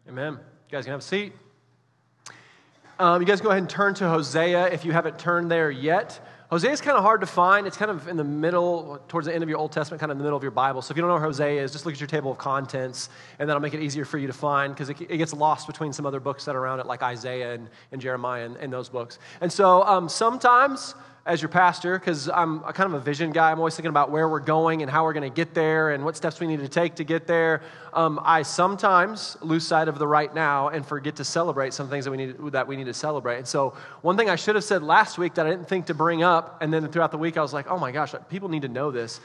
Amen. You guys can have a seat. You guys go ahead and turn to Hosea if you haven't turned there yet. Hosea is kind of hard to find. It's kind of in the middle, towards the end of your Old Testament, kind of in the middle of your Bible. So if you don't know where Hosea is, just look at your table of contents, and that'll make it easier for you to find, because it gets lost between some other books that are around it, like Isaiah and Jeremiah and those books. And so sometimes, as your pastor, because I'm a kind of a vision guy, I'm always thinking about where we're going and how we're going to get there and what steps we need to take to get there. I sometimes lose sight of the right now and forget to celebrate some things that we need to celebrate. And so one thing I should have said last week that I didn't think to bring up, and then throughout the week I was like, oh my gosh, people need to know this.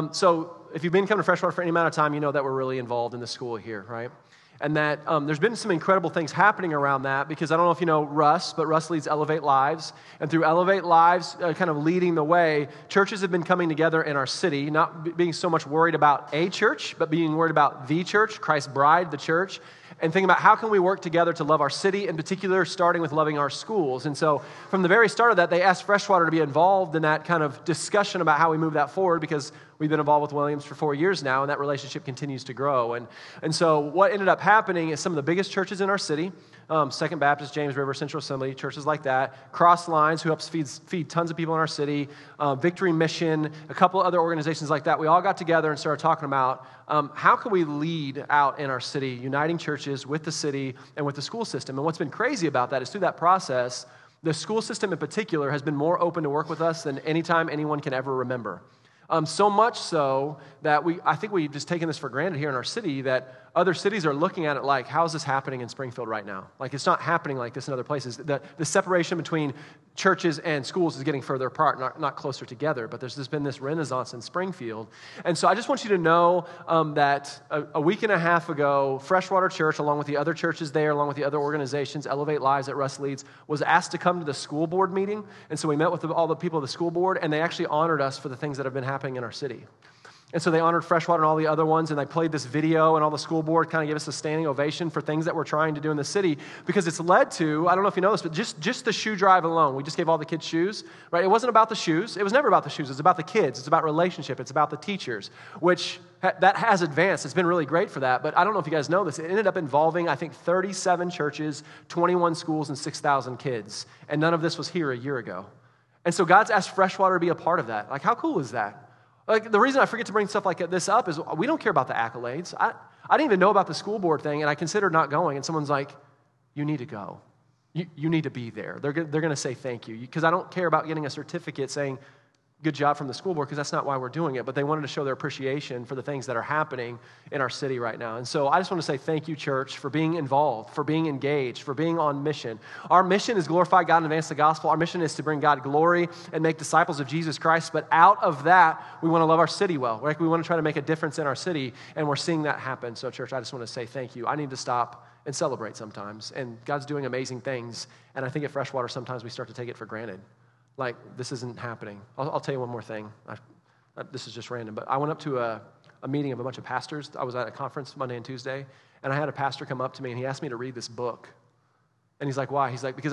So if you've been coming to Freshwater for any amount of time, you know that we're really involved in the school here, right? And that there's been some incredible things happening around that, because I don't know if you know Russ, but Russ leads Elevate Lives. And through Elevate Lives, kind of leading the way, churches have been coming together in our city, not being so much worried about a church, but being worried about the church, Christ's bride, the church, and thinking about how can we work together to love our city, in particular, starting with loving our schools. And so from the very start of that, they asked Freshwater to be involved in that kind of discussion about how we move that forward, because we've been involved with Williams for 4 years now, and that relationship continues to grow. And so what ended up happening is some of the biggest churches in our city, Second Baptist, James River, Central Assembly, churches like that, Cross Lines, who helps feed tons of people in our city, Victory Mission, a couple other organizations like that, we all got together and started talking about how can we lead out in our city, uniting churches with the city and with the school system. And what's been crazy about that is through that process, the school system in particular has been more open to work with us than any time anyone can ever remember. So much so that I think we've just taken this for granted here in our city, that other cities are looking at it like, how is this happening in Springfield right now? Like, it's not happening like this in other places. The separation between churches and schools is getting further apart, not closer together, but there's been this renaissance in Springfield. And so I just want you to know that a week and a half ago, Freshwater Church, along with the other churches there, along with the other organizations, Elevate Lives that Russ leads, was asked to come to the school board meeting. And so we met with all the people of the school board, and they actually honored us for the things that have been happening in our city. And so they honored Freshwater and all the other ones, and they played this video, and all the school board kind of gave us a standing ovation for things that we're trying to do in the city, because it's led to, I don't know if you know this, but just the shoe drive alone. We just gave all the kids shoes, right? It wasn't about the shoes. It was never about the shoes. It's about the kids. It's about relationship. It's about the teachers, which that has advanced. It's been really great for that, but I don't know if you guys know this. It ended up involving, I think, 37 churches, 21 schools, and 6,000 kids, and none of this was here a year ago. And so God's asked Freshwater to be a part of that. Like, how cool is that? Like, the reason I forget to bring stuff like this up is we don't care about the accolades. I didn't even know about the school board thing, and I considered not going, and someone's like, you need to go. You need to be there. They're going to say thank you, because I don't care about getting a certificate saying good job from the school board, because that's not why we're doing it, but they wanted to show their appreciation for the things that are happening in our city right now. And so I just want to say thank you, church, for being involved, for being engaged, for being on mission. Our mission is glorify God and advance the gospel. Our mission is to bring God glory and make disciples of Jesus Christ, but out of that, we want to love our city well. Right? We want to try to make a difference in our city, and we're seeing that happen. So, church, I just want to say thank you. I need to stop and celebrate sometimes, and God's doing amazing things, and I think at Freshwater, sometimes we start to take it for granted. Like, this isn't happening. I'll tell you one more thing. This is just random, but I went up to a meeting of a bunch of pastors. I was at a conference Monday and Tuesday, and I had a pastor come up to me, and he asked me to read this book. And he's like, why? He's like, because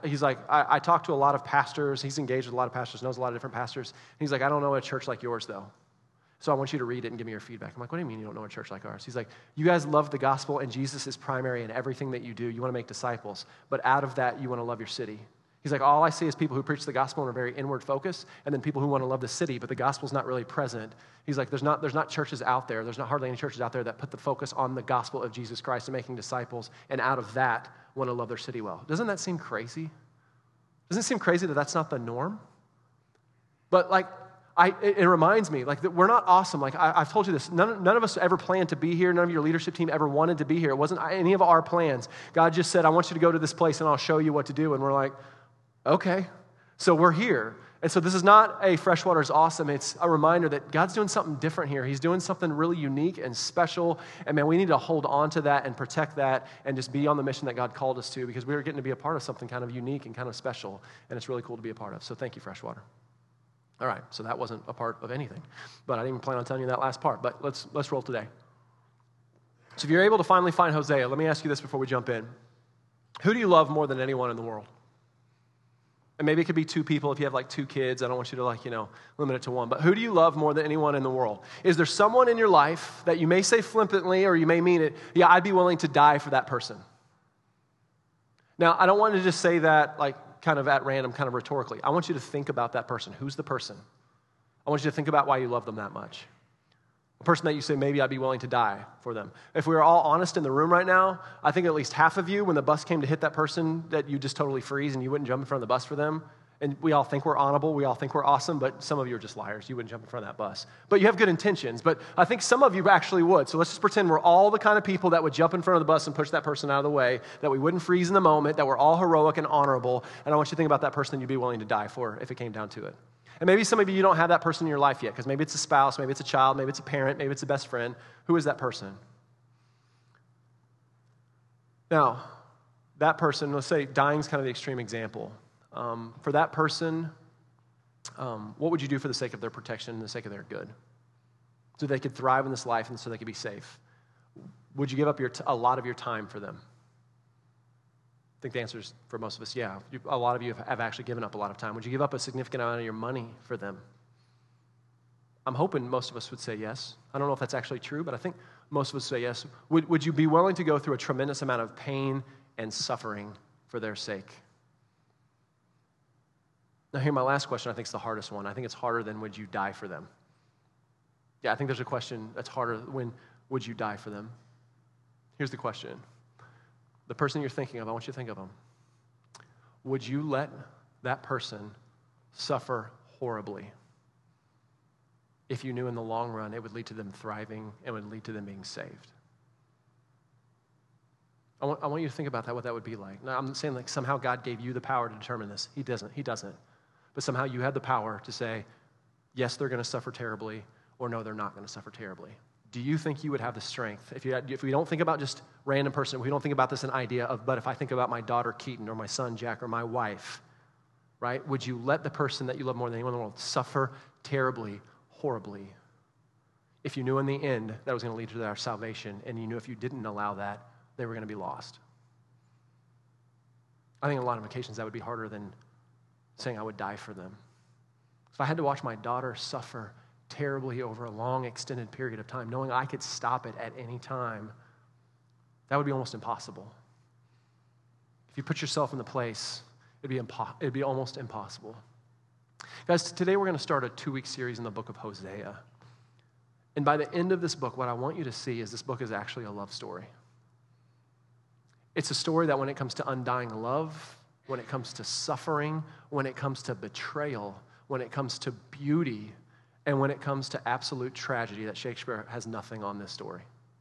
I talk to a lot of pastors. He's engaged with a lot of pastors, knows a lot of different pastors. And he's like, I don't know a church like yours, though. So I want you to read it and give me your feedback. I'm like, what do you mean you don't know a church like ours? He's like, you guys love the gospel, and Jesus is primary in everything that you do. You want to make disciples, but out of that, you want to love your city. He's like, all I see is people who preach the gospel and are very inward focused, and then people who want to love the city, but the gospel's not really present. He's like, there's not churches out there. There's not hardly any churches out there that put the focus on the gospel of Jesus Christ and making disciples, and out of that, want to love their city well. Doesn't that seem crazy? Doesn't it seem crazy that that's not the norm? But like, it reminds me, like, that we're not awesome. Like, I've told you this. None of us ever planned to be here. None of your leadership team ever wanted to be here. It wasn't any of our plans. God just said, I want you to go to this place, and I'll show you what to do. And we're like, okay, so we're here. And so this is not a Freshwater's awesome. It's a reminder that God's doing something different here. He's doing something really unique and special. And man, we need to hold on to that and protect that and just be on the mission that God called us to, because we are getting to be a part of something kind of unique and kind of special. And it's really cool to be a part of. So thank you, Freshwater. All right, so that wasn't a part of anything. But I didn't even plan on telling you that last part. But let's roll today. So if you're able to finally find Hosea, let me ask you this before we jump in. Who do you love more than anyone in the world? And maybe it could be two people if you have like two kids. I don't want you to limit it to one. But who do you love more than anyone in the world? Is there someone in your life that you may say flippantly or you may mean it, yeah, I'd be willing to die for that person? Now, I don't want to just say that like kind of at random, kind of rhetorically. I want you to think about that person. Who's the person? I want you to think about why you love them that much. A person that you say, maybe I'd be willing to die for them. If we were all honest in the room right now, I think at least half of you, when the bus came to hit that person, that you just totally freeze and you wouldn't jump in front of the bus for them. And we all think we're honorable, we all think we're awesome, but some of you are just liars. You wouldn't jump in front of that bus. But you have good intentions, but I think some of you actually would. So let's just pretend we're all the kind of people that would jump in front of the bus and push that person out of the way, that we wouldn't freeze in the moment, that we're all heroic and honorable. And I want you to think about that person you'd be willing to die for if it came down to it. And maybe some of you don't have that person in your life yet, because maybe it's a spouse, maybe it's a child, maybe it's a parent, maybe it's a best friend. Who is that person? Now, that person, let's say dying is kind of the extreme example. For that person, what would you do for the sake of their protection and the sake of their good? So they could thrive in this life and so they could be safe. Would you give up a lot of your time for them? I think the answer is, for most of us, yeah. A lot of you have actually given up a lot of time. Would you give up a significant amount of your money for them? I'm hoping most of us would say yes. I don't know if that's actually true, but I think most of us say yes. Would you be willing to go through a tremendous amount of pain and suffering for their sake? Now, here, my last question, I think is the hardest one. I think it's harder than would you die for them? Yeah, I think there's a question that's harder. When would you die for them? Here's the question. The person you're thinking of, I want you to think of them. Would you let that person suffer horribly if you knew in the long run it would lead to them thriving and would lead to them being saved? I want you to think about that, what that would be like. Now, I'm not saying like somehow God gave you the power to determine this. He doesn't. But somehow you had the power to say, yes, they're going to suffer terribly, or no, they're not going to suffer terribly. Do you think you would have the strength? If we don't think about just random person, if we don't think about this an idea of, but if I think about my daughter Keaton or my son Jack or my wife, right? Would you let the person that you love more than anyone in the world suffer terribly, horribly, if you knew in the end that was going to lead to their salvation, and you knew if you didn't allow that, they were going to be lost? I think on a lot of occasions that would be harder than saying I would die for them. If I had to watch my daughter suffer terribly over a long, extended period of time, knowing I could stop it at any time, that would be almost impossible. If you put yourself in the place, it'd be almost impossible. Guys, today we're going to start a 2-week series in the book of Hosea. And by the end of this book, what I want you to see is this book is actually a love story. It's a story that when it comes to undying love, when it comes to suffering, when it comes to betrayal, when it comes to beauty, and when it comes to absolute tragedy, that Shakespeare has nothing on this story.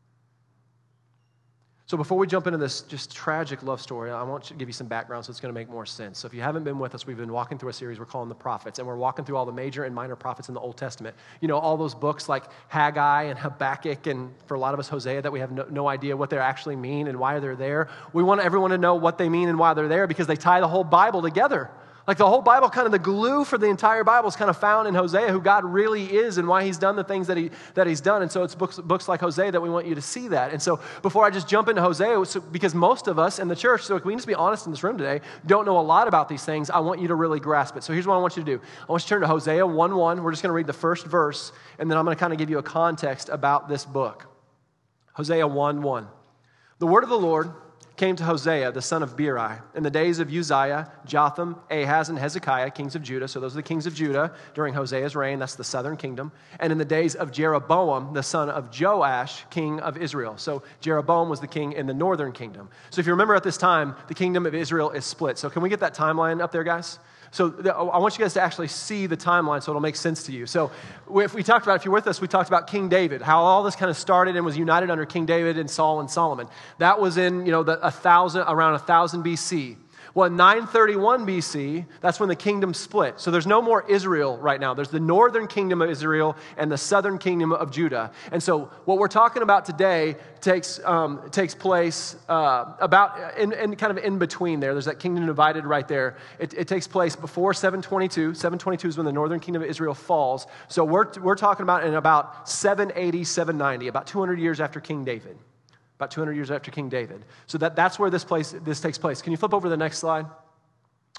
So before we jump into this just tragic love story, I want to give you some background so it's going to make more sense. So if you haven't been with us, we've been walking through a series we're calling The Prophets, and we're walking through all the major and minor prophets in the Old Testament. You know, all those books like Haggai and Habakkuk, and for a lot of us, Hosea, that we have no idea what they actually mean and why they're there. We want everyone to know what they mean and why they're there because they tie the whole Bible together. Like the whole Bible, kind of the glue for the entire Bible is kind of found in Hosea, who God really is and why he's done the things that he's done. And so it's books like Hosea that we want you to see that. And so before I just jump into Hosea, because most of us in the church, so we can just be honest in this room today, don't know a lot about these things, I want you to really grasp it. So here's what I want you to do. I want you to turn to Hosea 1:1. We're just going to read the first verse, and then I'm going to kind of give you a context about this book. Hosea 1:1. The word of the Lord came to Hosea, the son of Beeri, in the days of Uzziah, Jotham, Ahaz, and Hezekiah, kings of Judah. So those are the kings of Judah during Hosea's reign. That's the southern kingdom. And in the days of Jeroboam, the son of Joash, king of Israel. So Jeroboam was the king in the northern kingdom. So if you remember at this time, the kingdom of Israel is split. So can we get that timeline up there, guys? So I want you guys to actually see the timeline so it'll make sense to you. So if you're with us, we talked about King David, how all this kind of started and was united under King David and Saul and Solomon. That was in, around 1000 BC. Well, in 931 BC, that's when the kingdom split. So there's no more Israel right now. There's the northern kingdom of Israel and the southern kingdom of Judah. And so what we're talking about today takes place about in kind of in between there. There's that kingdom divided right there. It takes place before 722. 722 is when the northern kingdom of Israel falls. So we're talking about in about 780, 790, about 200 years after King David. About 200 years after King David. So that's where this takes place. Can you flip over to the next slide?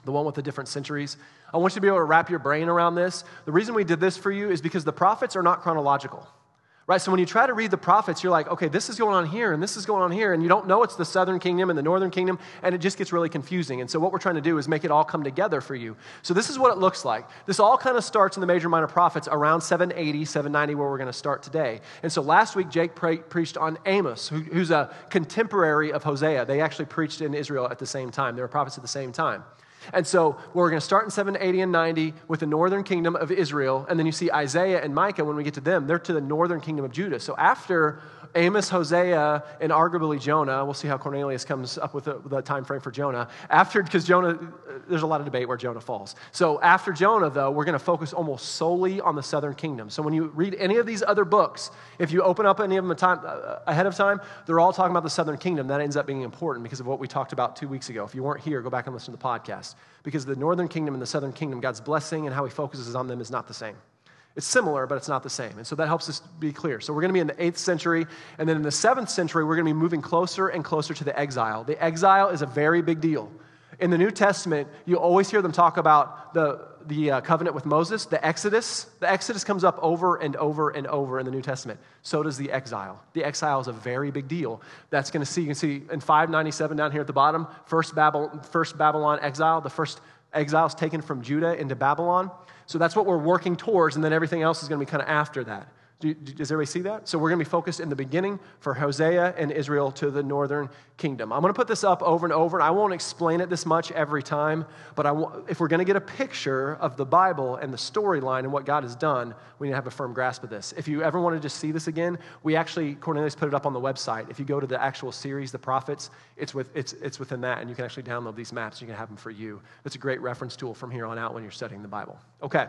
the one with the different centuries. I want you to be able to wrap your brain around this. The reason we did this for you is because the prophets are not chronological, right? So when you try to read the prophets, you're like, okay, this is going on here, and this is going on here, and you don't know it's the southern kingdom and the northern kingdom, and it just gets really confusing. And so what we're trying to do is make it all come together for you. So this is what it looks like. This all kind of starts in the major minor prophets around 780, 790, where we're going to start today. And so last week, Jake preached on Amos, who's a contemporary of Hosea. They actually preached in Israel at the same time. They were prophets at the same time. And so we're going to start in 780 and 90 with the northern kingdom of Israel. And then you see Isaiah and Micah, when we get to them, they're to the northern kingdom of Judah. So after Amos, Hosea, and arguably Jonah, we'll see how Cornelius comes up with the time frame for Jonah. Because Jonah, there's a lot of debate where Jonah falls. So after Jonah, though, we're going to focus almost solely on the southern kingdom. So when you read any of these other books, if you open up any of them ahead of time, they're all talking about the southern kingdom. That ends up being important because of what we talked about 2 weeks ago. If you weren't here, go back and listen to the podcast. Because the northern kingdom and the southern kingdom, God's blessing and how he focuses on them is not the same. It's similar, but it's not the same. And so that helps us be clear. So we're going to be in the 8th century, and then in the 7th century, we're going to be moving closer and closer to the exile. The exile is a very big deal. In the New Testament, you always hear them talk about the covenant with Moses, the Exodus. The Exodus comes up over and over and over in the New Testament. So does the exile. The exile is a very big deal. You can see in 597 down here at the bottom, first Babylon exile. The first exile is taken from Judah into Babylon. So that's what we're working towards, and then everything else is going to be kind of after that. Does everybody see that? So we're going to be focused in the beginning for Hosea and Israel to the northern kingdom. I'm going to put this up over and over, and I won't explain it this much every time, but if we're going to get a picture of the Bible and the storyline and what God has done, we need to have a firm grasp of this. If you ever want to just see this again, Cornelius put it up on the website. If you go to the actual series, The Prophets, it's within that, and you can actually download these maps. You can have them for you. It's a great reference tool from here on out when you're studying the Bible. Okay.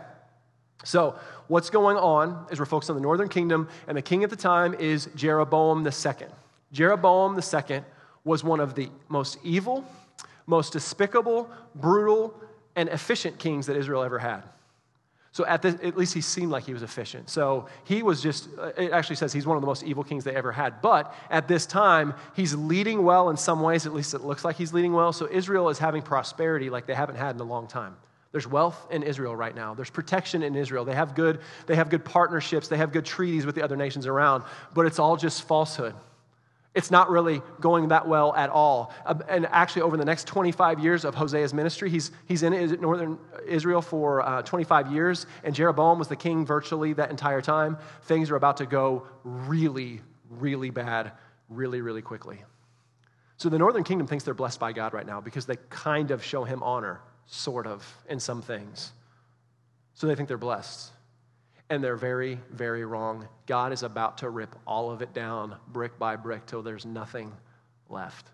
So what's going on is we're focused on the northern kingdom, and the king at the time is Jeroboam II. Jeroboam II was one of the most evil, most despicable, brutal, and efficient kings that Israel ever had. So at least he seemed like he was efficient. So he was it actually says he's one of the most evil kings they ever had. But at this time, he's leading well in some ways. At least it looks like he's leading well. So Israel is having prosperity like they haven't had in a long time. There's wealth in Israel right now. There's protection in Israel. They have good partnerships. They have good treaties with the other nations around, but it's all just falsehood. It's not really going that well at all. And actually, over the next 25 years of Hosea's ministry, he's in northern Israel for 25 years, and Jeroboam was the king virtually that entire time. Things are about to go really, really bad, really, really quickly. So the northern kingdom thinks they're blessed by God right now because they kind of show him honor. Sort of, in some things. So they think they're blessed. And they're very, very wrong. God is about to rip all of it down, brick by brick, till there's nothing left.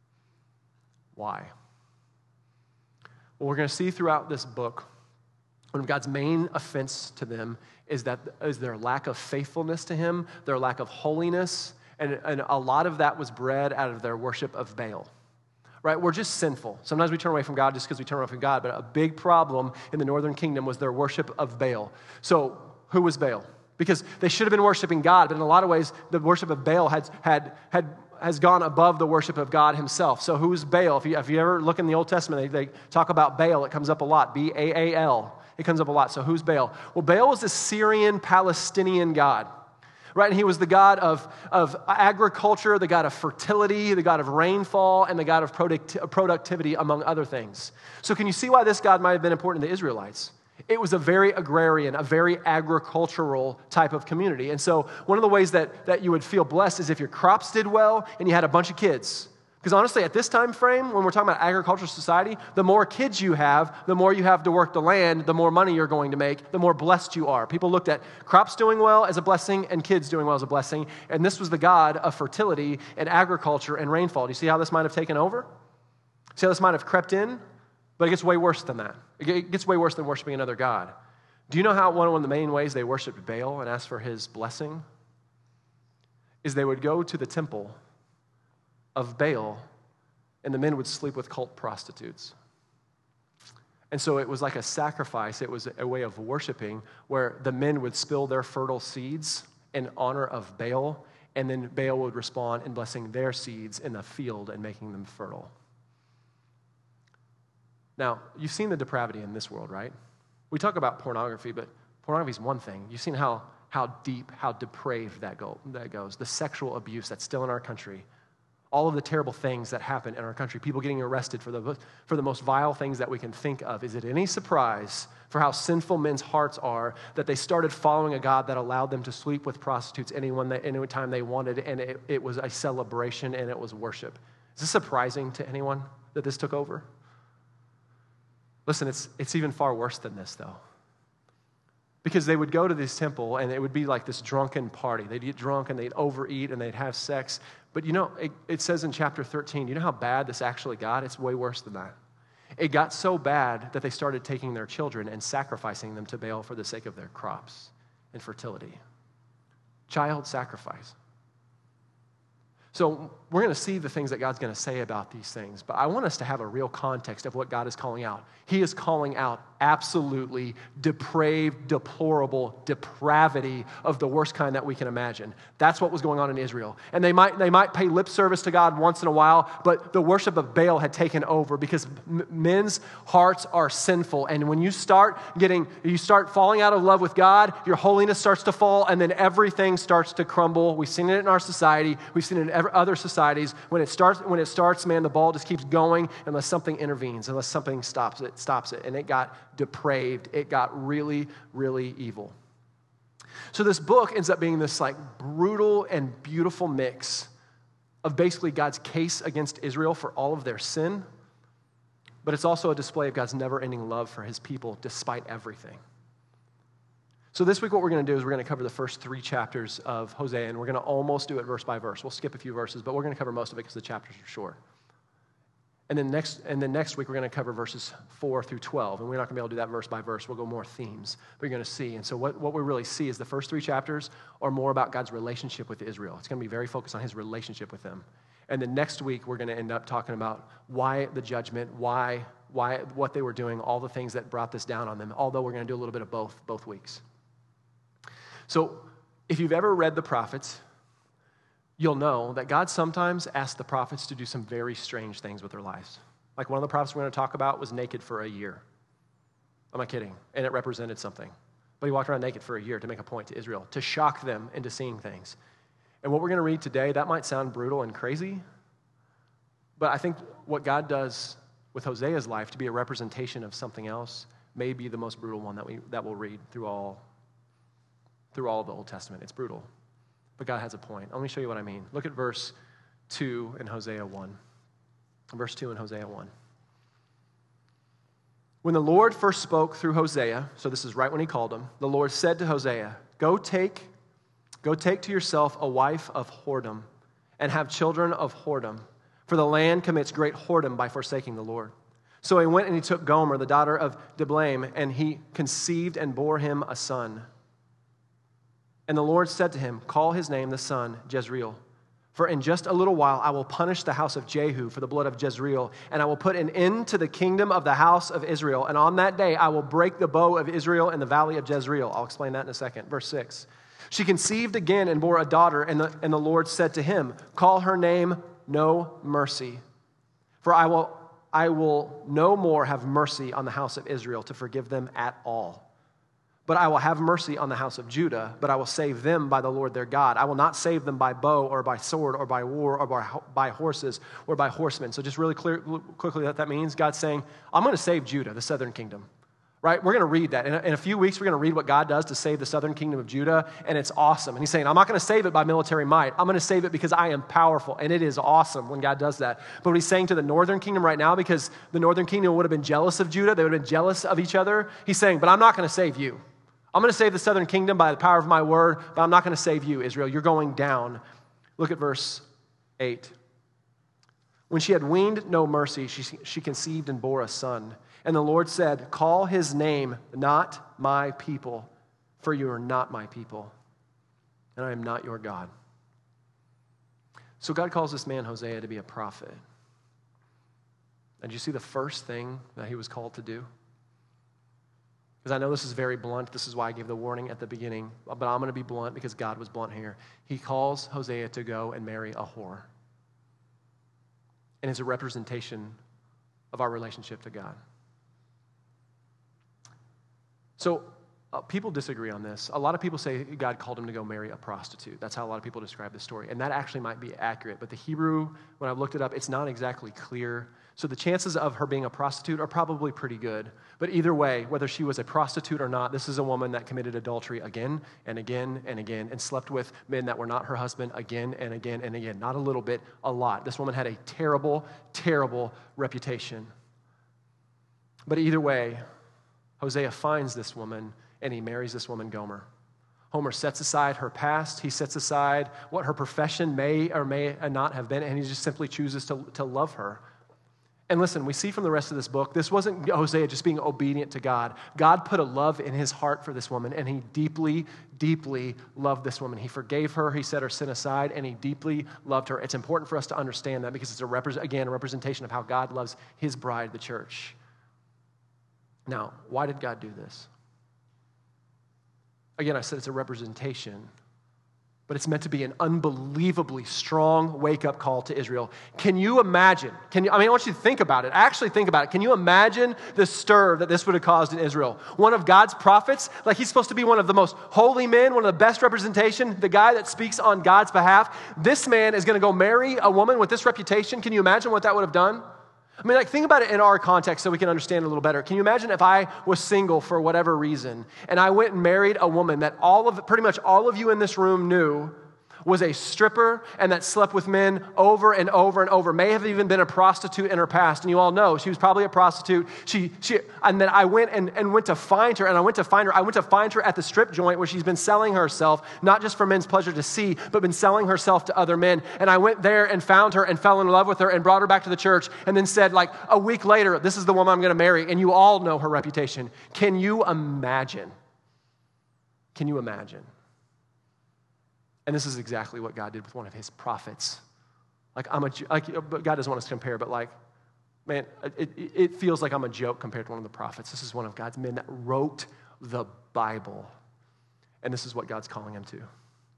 Why? Well, we're going to see throughout this book, one of God's main offense to them is their lack of faithfulness to him, their lack of holiness, and a lot of that was bred out of their worship of Baal. Right? We're just sinful. Sometimes we turn away from God just because we turn away from God, but a big problem in the northern kingdom was their worship of Baal. So who was Baal? Because they should have been worshiping God, but in a lot of ways, the worship of Baal has gone above the worship of God himself. So who's Baal? If you ever look in the Old Testament, they talk about Baal. It comes up a lot, B-A-A-L. It comes up a lot. So who's Baal? Well, Baal was a Syrian-Palestinian god. Right, and he was the god of agriculture, the god of fertility, the god of rainfall, and the god of productivity, among other things. So can you see why this god might have been important to the Israelites? It was a very agrarian, a very agricultural type of community. And so one of the ways that you would feel blessed is if your crops did well and you had a bunch of kids. Because honestly, at this time frame, when we're talking about agricultural society, the more kids you have, the more you have to work the land, the more money you're going to make, the more blessed you are. People looked at crops doing well as a blessing and kids doing well as a blessing, and this was the god of fertility and agriculture and rainfall. Do you see how this might have taken over? See how this might have crept in? But it gets way worse than that. It gets way worse than worshiping another god. Do you know how one of the main ways they worshiped Baal and asked for his blessing? Is they would go to the temple of Baal, and the men would sleep with cult prostitutes. And so it was like a sacrifice. It was a way of worshiping where the men would spill their fertile seeds in honor of Baal, and then Baal would respond in blessing their seeds in the field and making them fertile. Now, you've seen the depravity in this world, right? We talk about pornography, but pornography is one thing. You've seen how deep, how depraved that goes. The sexual abuse that's still in our country. All of the terrible things that happen in our country. People getting arrested for the most vile things that we can think of. Is it any surprise for how sinful men's hearts are that they started following a God that allowed them to sleep with prostitutes any time they wanted, and it was a celebration and it was worship? Is this surprising to anyone that this took over? Listen, it's even far worse than this, though. Because they would go to this temple, and it would be like this drunken party. They'd get drunk, and they'd overeat, and they'd have sex. But it says in chapter 13, you know how bad this actually got? It's way worse than that. It got so bad that they started taking their children and sacrificing them to Baal for the sake of their crops and fertility. Child sacrifice. So we're going to see the things that God's going to say about these things, but I want us to have a real context of what God is calling out. He is calling out absolutely depraved, deplorable depravity of the worst kind that we can imagine. That's what was going on in Israel. And they might pay lip service to God once in a while, but the worship of Baal had taken over because men's hearts are sinful. And when you start falling out of love with God, your holiness starts to fall, and then everything starts to crumble. We've seen it in our society. We've seen it in other societies. When it starts, man, the ball just keeps going unless something intervenes, unless something stops it. And it got depraved. It got really, really evil. So this book ends up being this like brutal and beautiful mix of basically God's case against Israel for all of their sin, but it's also a display of God's never-ending love for his people despite everything. So this week what we're going to do is we're going to cover the first 3 chapters of Hosea, and we're going to almost do it verse by verse. We'll skip a few verses, but we're going to cover most of it because the chapters are short. And then next week we're going to cover verses 4 through 12, and we're not going to be able to do that verse by verse. We'll go more themes, but you're going to see. And so what we really see is the first 3 chapters are more about God's relationship with Israel. It's going to be very focused on his relationship with them. And then next week we're going to end up talking about why the judgment, why what they were doing, all the things that brought this down on them, although we're going to do a little bit of both weeks. So if you've ever read the prophets, you'll know that God sometimes asks the prophets to do some very strange things with their lives. Like one of the prophets we're going to talk about was naked for a year. I'm not kidding. And it represented something. But he walked around naked for a year to make a point to Israel, to shock them into seeing things. And what we're going to read today, that might sound brutal and crazy, but I think what God does with Hosea's life to be a representation of something else may be the most brutal one that we'll read through all of the Old Testament. It's brutal. But God has a point. Let me show you what I mean. Look at verse 2 in Hosea 1. Verse 2 in Hosea 1. When the Lord first spoke through Hosea, so this is right when he called him, the Lord said to Hosea, Go take to yourself a wife of whoredom and have children of whoredom, for the land commits great whoredom by forsaking the Lord. So he went and he took Gomer, the daughter of Diblaim, and he conceived and bore him a son. And the Lord said to him, Call his name the son Jezreel. For in just a little while I will punish the house of Jehu for the blood of Jezreel, and I will put an end to the kingdom of the house of Israel. And on that day I will break the bow of Israel in the valley of Jezreel. I'll explain that in a second. Verse 6. She conceived again and bore a daughter, and the Lord said to him, Call her name No Mercy. For I will no more have mercy on the house of Israel to forgive them at all. But I will have mercy on the house of Judah, but I will save them by the Lord their God. I will not save them by bow or by sword or by war or by horses or by horsemen. So just really quickly what that means, God's saying, I'm going to save Judah, the southern kingdom. Right? We're going to read that. In a few weeks, we're going to read what God does to save the southern kingdom of Judah, and it's awesome. And he's saying, I'm not going to save it by military might. I'm going to save it because I am powerful, and it is awesome when God does that. But what he's saying to the northern kingdom right now, because the northern kingdom would have been jealous of Judah, they would have been jealous of each other, he's saying, but I'm not going to save you. I'm going to save the southern kingdom by the power of my word, but I'm not going to save you, Israel. You're going down. Look at verse 8. When she had weaned no mercy, she conceived and bore a son. And the Lord said, Call his name Not My People, for you are not my people, and I am not your God. So God calls this man Hosea to be a prophet. And you see the first thing that he was called to do? Because I know this is very blunt. This is why I gave the warning at the beginning. But I'm going to be blunt because God was blunt here. He calls Hosea to go and marry a whore. And it's a representation of our relationship to God. So people disagree on this. A lot of people say God called him to go marry a prostitute. That's how a lot of people describe the story. And that actually might be accurate. But the Hebrew, when I've looked it up, it's not exactly clear. So the chances of her being a prostitute are probably pretty good. But either way, whether she was a prostitute or not, this is a woman that committed adultery again and again and again and slept with men that were not her husband again and again and again. Not a little bit, a lot. This woman had a terrible, terrible reputation. But either way, Hosea finds this woman and he marries this woman, Gomer. Homer sets aside her past. He sets aside what her profession may or may not have been, and he just simply chooses to love her. And listen, we see from the rest of this book, this wasn't Hosea just being obedient to God. God put a love in his heart for this woman, and he deeply, deeply loved this woman. He forgave her. He set her sin aside, and he deeply loved her. It's important for us to understand that because it's, a representation of how God loves his bride, the church. Now, why did God do this? Again, I said it's a representation, but it's meant to be an unbelievably strong wake-up call to Israel. Can you imagine? I want you to think about it. Actually think about it. Can you imagine the stir that this would have caused in Israel? One of God's prophets, like he's supposed to be one of the most holy men, one of the best representation, the guy that speaks on God's behalf. This man is going to go marry a woman with this reputation. Can you imagine what that would have done? Think about it in our context so we can understand it a little better. Can you imagine if I was single for whatever reason and I went and married a woman that pretty much all of you in this room knew was a stripper and that slept with men over and over and over, may have even been a prostitute in her past, and you all know she was probably a prostitute. And then I went to find her, and I went to find her at the strip joint where she's been selling herself, not just for men's pleasure to see, but been selling herself to other men. And I went there and found her and fell in love with her and brought her back to the church and then said, like, a week later, this is the woman I'm going to marry, and you all know her reputation. Can you imagine? Can you imagine? And this is exactly what God did with one of his prophets. God doesn't want us to compare, but man, it feels like I'm a joke compared to one of the prophets. This is one of God's men that wrote the Bible. And this is what God's calling him to.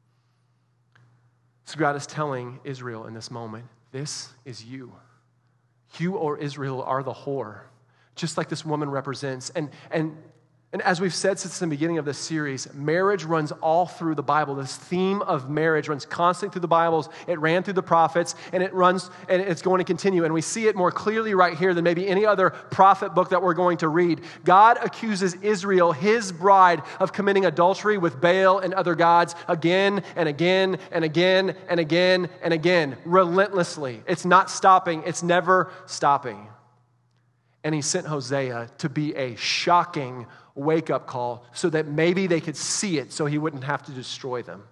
So God is telling Israel in this moment, this is you. You, or Israel, are the whore, just like this woman represents. And as we've said since the beginning of this series, marriage runs all through the Bible. This theme of marriage runs constantly through the Bibles. It ran through the prophets, and it's going to continue. And we see it more clearly right here than maybe any other prophet book that we're going to read. God accuses Israel, his bride, of committing adultery with Baal and other gods again and again and again and again and again, relentlessly. It's not stopping. It's never stopping. And he sent Hosea to be a shocking wake-up call so that maybe they could see it so he wouldn't have to destroy them.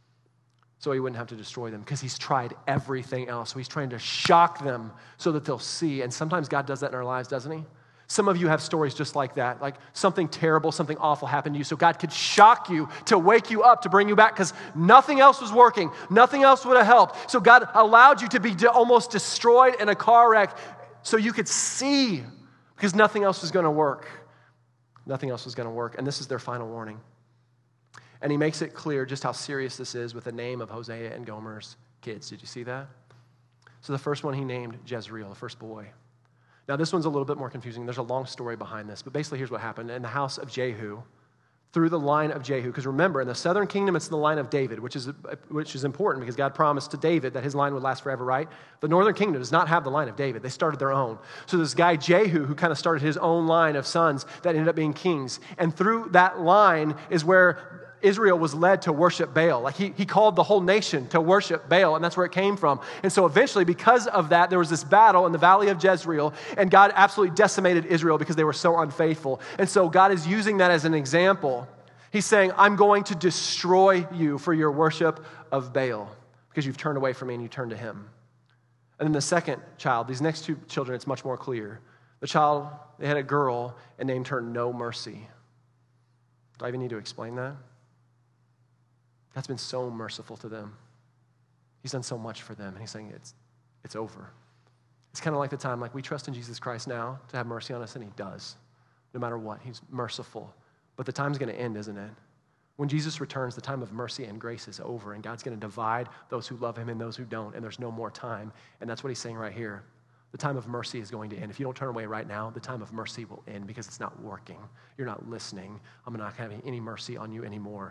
Because he's tried everything else. So he's trying to shock them so that they'll see. And sometimes God does that in our lives, doesn't he? Some of you have stories just like that, like something terrible, something awful happened to you, so God could shock you to wake you up, to bring you back, because nothing else was working. Nothing else would have helped. So God allowed you to be almost destroyed in a car wreck so you could see, because nothing else was going to work. Nothing else was going to work. And this is their final warning. And he makes it clear just how serious this is with the name of Hosea and Gomer's kids. Did you see that? So the first one he named Jezreel, the first boy. Now this one's a little bit more confusing. There's a long story behind this. But basically here's what happened. In the house of Jehu, through the line of Jehu, because remember, in the southern kingdom, it's the line of David, which is important because God promised to David that his line would last forever, right? The northern kingdom does not have the line of David. They started their own. So this guy Jehu, who kind of started his own line of sons that ended up being kings. And through that line is where Israel was led to worship Baal. Like he called the whole nation to worship Baal, and that's where it came from. And so eventually, because of that, there was this battle in the valley of Jezreel, and God absolutely decimated Israel because they were so unfaithful. And so God is using that as an example. He's saying, I'm going to destroy you for your worship of Baal because you've turned away from me and you turned to him. And then the second child, these next two children, it's much more clear. The child, they had a girl and named her No Mercy. Do I even need to explain that? God's been so merciful to them. He's done so much for them. And he's saying it's over. It's kind of like the time, like we trust in Jesus Christ now to have mercy on us, and he does. No matter what, he's merciful. But the time's going to end, isn't it? When Jesus returns, the time of mercy and grace is over, and God's going to divide those who love him and those who don't, and there's no more time. And that's what he's saying right here. The time of mercy is going to end. If you don't turn away right now, the time of mercy will end because it's not working. You're not listening. I'm not having any mercy on you anymore.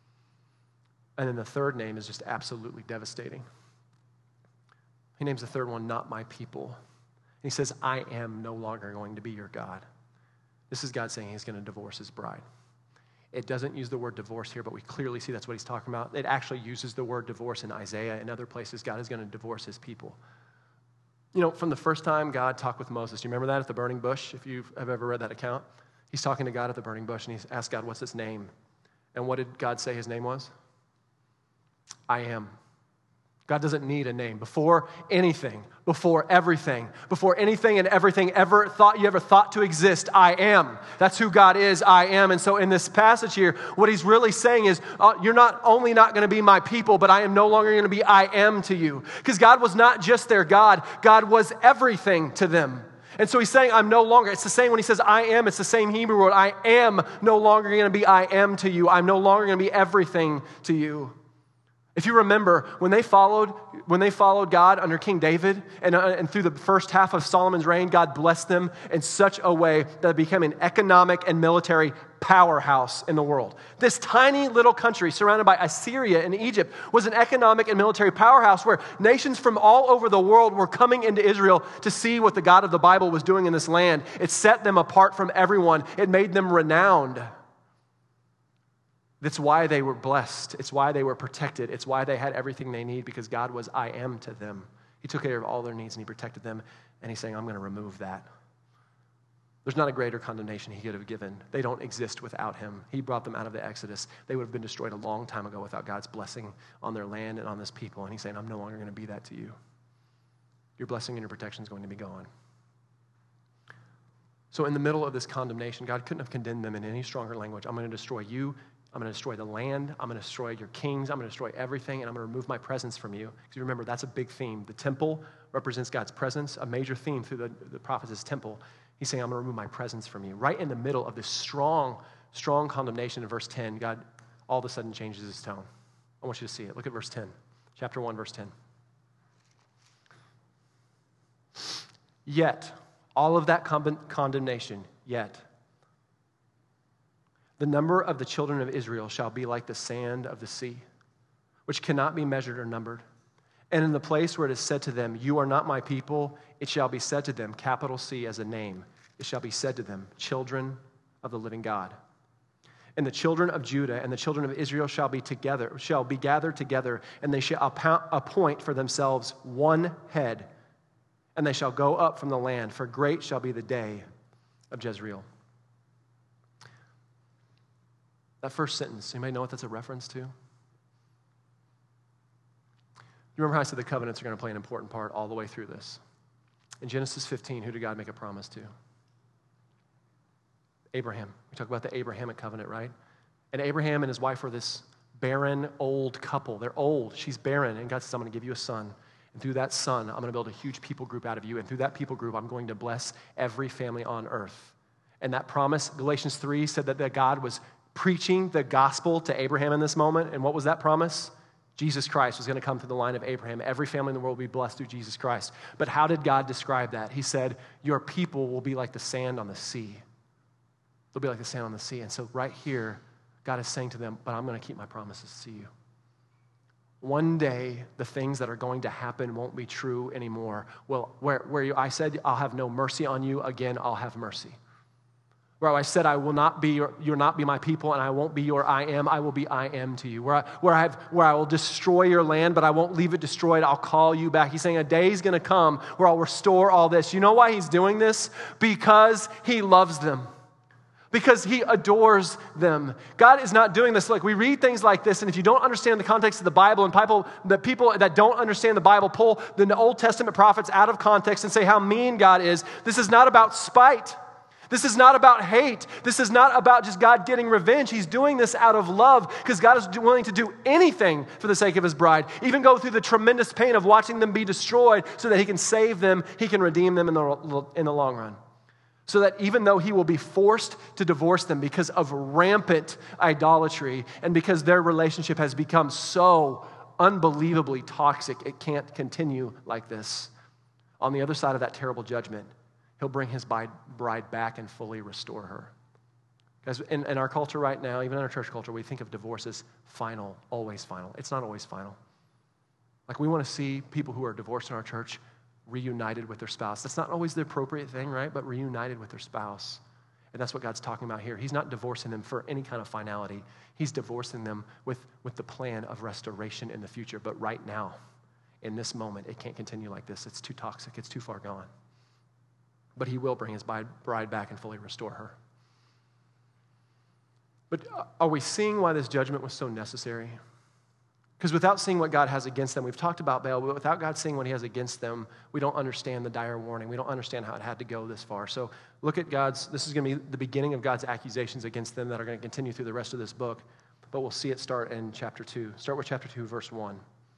And then the third name is just absolutely devastating. He names the third one, not my people. And he says, I am no longer going to be your God. This is God saying he's going to divorce his bride. It doesn't use the word divorce here, but we clearly see that's what he's talking about. It actually uses the word divorce in Isaiah and other places. God is going to divorce his people. You know, from the first time God talked with Moses, do you remember that at the burning bush, if you have ever read that account? He's talking to God at the burning bush, and he asked God, what's his name? And what did God say his name was? I am. God doesn't need a name. Before anything, before everything, before anything and everything you ever thought to exist, I am. That's who God is, I am. And so in this passage here, what he's really saying is, you're not only not going to be my people, but I am no longer going to be I am to you. Because God was not just their God. God was everything to them. And so he's saying, I'm no longer. It's the same when he says I am. It's the same Hebrew word. I am no longer going to be I am to you. I'm no longer going to be everything to you. If you remember, when they followed God under King David and through the first half of Solomon's reign, God blessed them in such a way that it became an economic and military powerhouse in the world. This tiny little country surrounded by Assyria and Egypt was an economic and military powerhouse where nations from all over the world were coming into Israel to see what the God of the Bible was doing in this land. It set them apart from everyone. It made them renowned. That's why they were blessed. It's why they were protected. It's why they had everything they need, because God was I am to them. He took care of all their needs and he protected them. And he's saying, I'm going to remove that. There's not a greater condemnation he could have given. They don't exist without him. He brought them out of the Exodus. They would have been destroyed a long time ago without God's blessing on their land and on this people. And he's saying, I'm no longer going to be that to you. Your blessing and your protection is going to be gone. So in the middle of this condemnation, God couldn't have condemned them in any stronger language. I'm going to destroy you. I'm going to destroy the land. I'm going to destroy your kings. I'm going to destroy everything, and I'm going to remove my presence from you. Because you remember, that's a big theme. The temple represents God's presence. A major theme through the prophets is temple. He's saying, I'm going to remove my presence from you. Right in the middle of this strong condemnation in verse 10, God all of a sudden changes his tone. I want you to see it. Look at verse 10. Chapter 1, verse 10. Yet, all of that condemnation, yet, the number of the children of Israel shall be like the sand of the sea, which cannot be measured or numbered. And in the place where it is said to them, you are not my people, it shall be said to them, capital C as a name, it shall be said to them, children of the living God. And the children of Judah and the children of Israel shall be gathered together, and they shall appoint for themselves one head, and they shall go up from the land, for great shall be the day of Jezreel. That first sentence, anybody know what that's a reference to? You remember how I said the covenants are going to play an important part all the way through this? In Genesis 15, who did God make a promise to? Abraham. We talk about the Abrahamic covenant, right? And Abraham and his wife were this barren, old couple. They're old. She's barren. And God says, I'm going to give you a son. And through that son, I'm going to build a huge people group out of you. And through that people group, I'm going to bless every family on earth. And that promise, Galatians 3 said that God was preaching the gospel to Abraham in this moment. And what was that promise? Jesus Christ was going to come through the line of Abraham. Every family in the world will be blessed through Jesus Christ. But how did God describe that? He said, your people will be like the sand on the sea. They'll be like the sand on the sea. And so right here, God is saying to them, but I'm going to keep my promises to you. One day, the things that are going to happen won't be true anymore. Well, I said, I'll have no mercy on you, again, I'll have mercy. Where I said, you'll not be my people, and I won't be your I am, I will be I am to you. Where I will destroy your land, but I won't leave it destroyed, I'll call you back. He's saying a day is going to come where I'll restore all this. You know why he's doing this? Because he loves them. Because he adores them. God is not doing this. Like, we read things like this, and if you don't understand the context of the Bible, and the people that don't understand the Bible pull the Old Testament prophets out of context and say how mean God is, this is not about spite. This is not about hate. This is not about just God getting revenge. He's doing this out of love because God is willing to do anything for the sake of his bride, even go through the tremendous pain of watching them be destroyed so that he can save them, he can redeem them in the long run. So that even though he will be forced to divorce them because of rampant idolatry and because their relationship has become so unbelievably toxic, it can't continue like this. on the other side of that terrible judgment, he'll bring his bride back and fully restore her. Guys, in our culture right now, even in our church culture, we think of divorce as final, always final. It's not always final. Like, we want to see people who are divorced in our church reunited with their spouse. That's not always the appropriate thing, right? But reunited with their spouse. And that's what God's talking about here. He's not divorcing them for any kind of finality. He's divorcing them with the plan of restoration in the future. But right now, in this moment, it can't continue like this. It's too toxic. It's too far gone. But he will bring his bride back and fully restore her. But are we seeing why this judgment was so necessary? Because without seeing what God has against them, we've talked about Baal, but without God seeing what he has against them, we don't understand the dire warning. We don't understand how it had to go this far. So look at this is going to be the beginning of God's accusations against them that are going to continue through the rest of this book. But we'll see it start in chapter 2. Start with chapter 2, verse 1.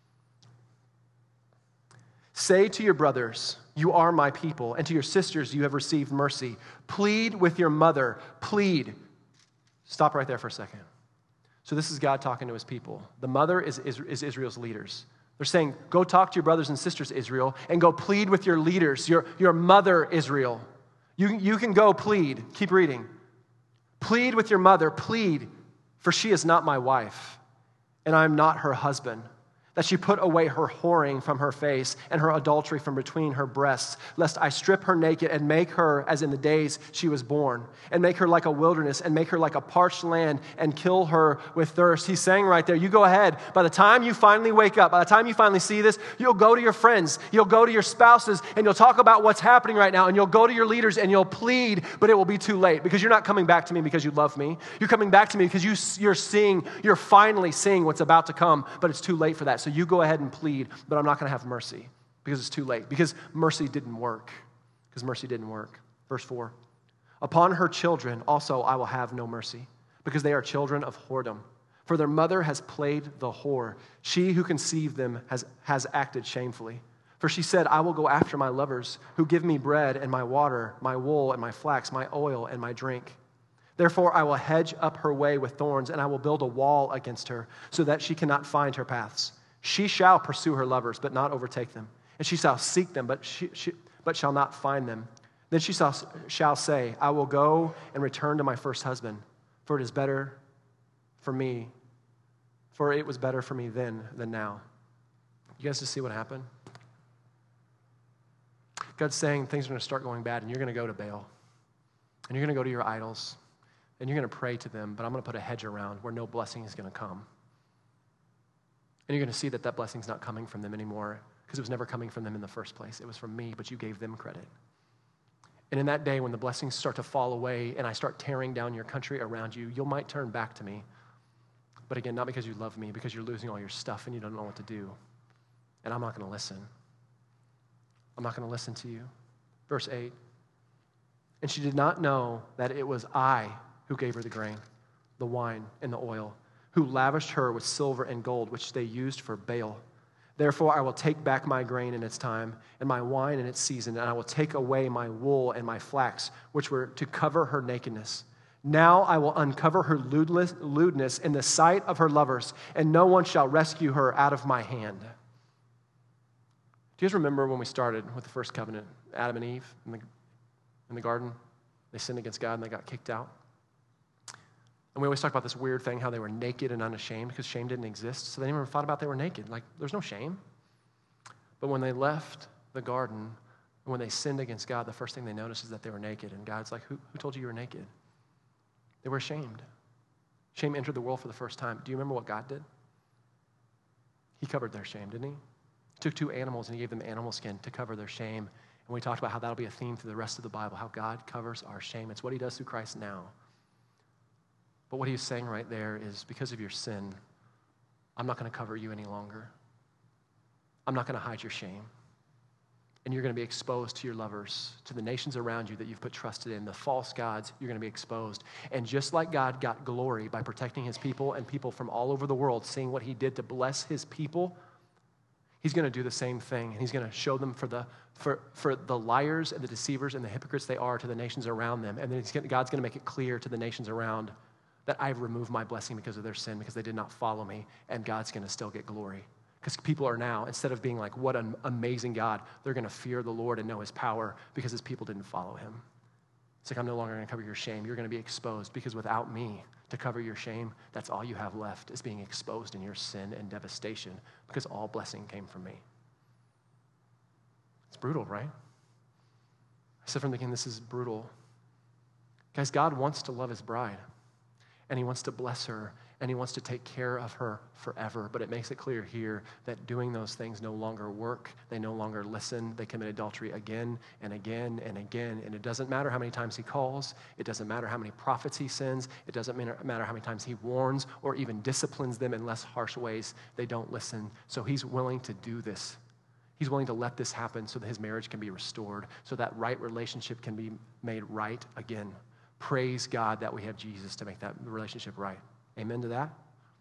Say to your brothers, you are my people, and to your sisters, you have received mercy. Plead with your mother. Plead. Stop right there for a second. So this is God talking to his people. The mother is Israel's leaders. They're saying, go talk to your brothers and sisters, Israel, and go plead with your leaders, your mother, Israel. You can go plead. Keep reading. Plead with your mother, plead, for she is not my wife, and I am not her husband. That she put away her whoring from her face and her adultery from between her breasts, lest I strip her naked and make her as in the days she was born, and make her like a wilderness and make her like a parched land and kill her with thirst. He's saying right there, you go ahead. By the time you finally wake up, by the time you finally see this, you'll go to your friends, you'll go to your spouses, and you'll talk about what's happening right now, and you'll go to your leaders and you'll plead, but it will be too late because you're not coming back to me because you love me. You're coming back to me because you're finally seeing what's about to come, but it's too late for that. So you go ahead and plead, but I'm not going to have mercy because it's too late. Because mercy didn't work. Verse 4. Upon her children also I will have no mercy, because they are children of whoredom. For their mother has played the whore. She who conceived them has acted shamefully. For she said, I will go after my lovers, who give me bread and my water, my wool and my flax, my oil and my drink. Therefore I will hedge up her way with thorns, and I will build a wall against her, so that she cannot find her paths. She shall pursue her lovers, but not overtake them. And she shall seek them, but shall not find them. Then she shall say, I will go and return to my first husband, for it is better for me, for it was better for me then than now. You guys just see what happened? God's saying things are going to start going bad, and you're going to go to Baal, and you're going to go to your idols, and you're going to pray to them, but I'm going to put a hedge around where no blessing is going to come. And you're going to see that blessing's not coming from them anymore because it was never coming from them in the first place. It was from me, but you gave them credit. And in that day, when the blessings start to fall away and I start tearing down your country around you, you might turn back to me. But again, not because you love me, because you're losing all your stuff and you don't know what to do. And I'm not going to listen. I'm not going to listen to you. Verse 8. And she did not know that it was I who gave her the grain, the wine, and the oil, who lavished her with silver and gold, which they used for Baal. Therefore I will take back my grain in its time, and my wine in its season, and I will take away my wool and my flax, which were to cover her nakedness. Now I will uncover her lewdness in the sight of her lovers, and no one shall rescue her out of my hand. Do you guys remember when we started with the first covenant, Adam and Eve in the garden? They sinned against God and they got kicked out. And we always talk about this weird thing, how they were naked and unashamed because shame didn't exist. So they never thought about they were naked. Like, there's no shame. But when they left the garden, and when they sinned against God, the first thing they noticed is that they were naked. And God's like, who told you you were naked? They were ashamed. Shame entered the world for the first time. Do you remember what God did? He covered their shame, didn't he? He took 2 animals and he gave them animal skin to cover their shame. And we talked about how that'll be a theme through the rest of the Bible, how God covers our shame. It's what he does through Christ now. But what he's saying right there is, because of your sin, I'm not going to cover you any longer. I'm not going to hide your shame. And you're going to be exposed to your lovers, to the nations around you that you've put trust in, the false gods, you're going to be exposed. And just like God got glory by protecting his people and people from all over the world, seeing what he did to bless his people, he's going to do the same thing. And he's going to show them for the liars and the deceivers and the hypocrites they are to the nations around them. And then God's going to make it clear to the nations around that I've removed my blessing because of their sin, because they did not follow me, and God's going to still get glory. Because people are now, instead of being like, what an amazing God, they're going to fear the Lord and know his power because his people didn't follow him. It's like, I'm no longer going to cover your shame. You're going to be exposed because without me to cover your shame, that's all you have left is being exposed in your sin and devastation because all blessing came from me. It's brutal, right? I said from the beginning, this is brutal. Guys, God wants to love his bride, and he wants to bless her, and he wants to take care of her forever. But it makes it clear here that doing those things no longer work. They no longer listen. They commit adultery again and again and again. And it doesn't matter how many times he calls. It doesn't matter how many prophets he sends. It doesn't matter how many times he warns or even disciplines them in less harsh ways. They don't listen. So he's willing to do this. He's willing to let this happen so that his marriage can be restored, so that right relationship can be made right again. Praise God that we have Jesus to make that relationship right. Amen to that?